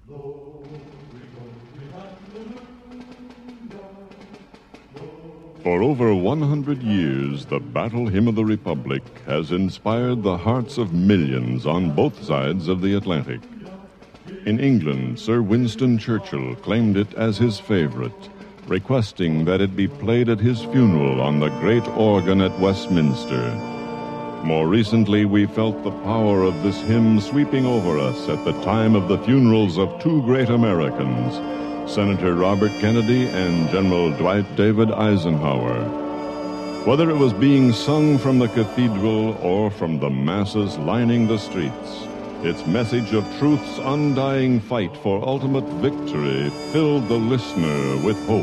For over 100 years, the Battle Hymn of the Republic has inspired the hearts of millions on both sides of the Atlantic. In England, Sir Winston Churchill claimed it as his favorite, requesting that it be played at his funeral on the great organ at Westminster. More recently, we felt the power of this hymn sweeping over us at the time of the funerals of two great Americans, Senator Robert Kennedy and General Dwight David Eisenhower. Whether it was being sung from the cathedral or from the masses lining the streets, its message of truth's undying fight for ultimate victory filled the listener with hope.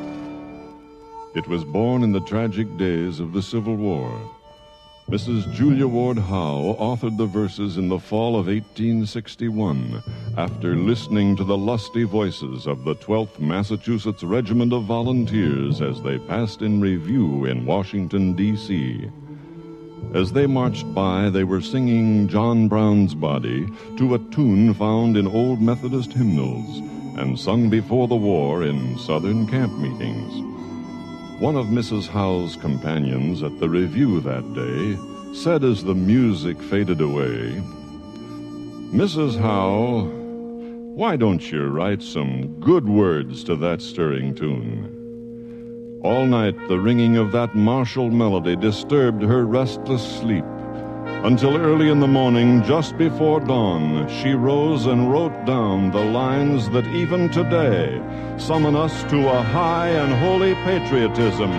It was born in the tragic days of the Civil War. Mrs. Julia Ward Howe authored the verses in the fall of 1861 after listening to the lusty voices of the 12th Massachusetts Regiment of Volunteers as they passed in review in Washington, D.C. As they marched by, they were singing John Brown's Body to a tune found in old Methodist hymnals and sung before the war in Southern camp meetings. One of Mrs. Howe's companions at the review that day said as the music faded away, "Mrs. Howe, why don't you write some good words to that stirring tune?" All night the ringing of that martial melody disturbed her restless sleep. Until early in the morning, just before dawn, she rose and wrote down the lines that even today summon us to a high and holy patriotism.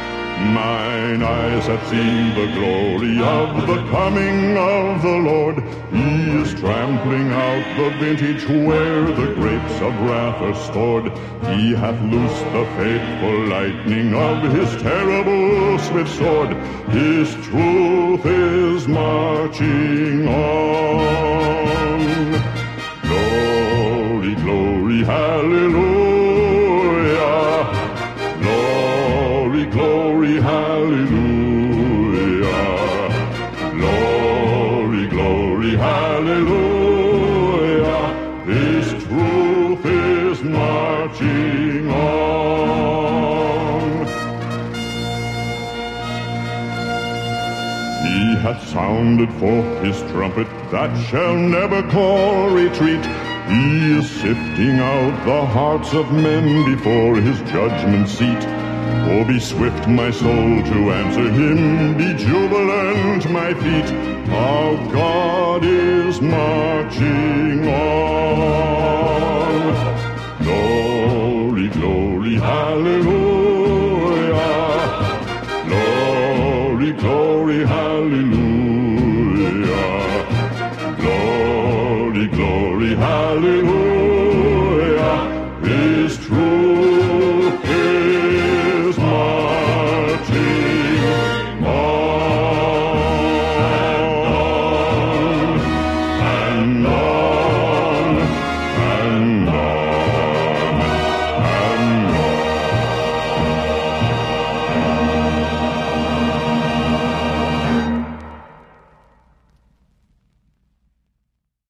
Mine eyes have seen the glory of the coming of the Lord. He is trampling out the vintage where the grapes of wrath are stored. He hath loosed the fateful lightning of his terrible swift sword. His truth is marching on. Glory, glory, hallelujah. Glory, glory, hallelujah. Glory, glory, hallelujah. His truth is marching on. He hath sounded forth his trumpet that shall never call retreat. He is sifting out the hearts of men before his judgment seat. Oh, be swift, my soul, to answer him. Be jubilant, my feet. Our God is marching on. Glory, glory, hallelujah. Glory, glory, hallelujah. Glory, glory, hallelujah.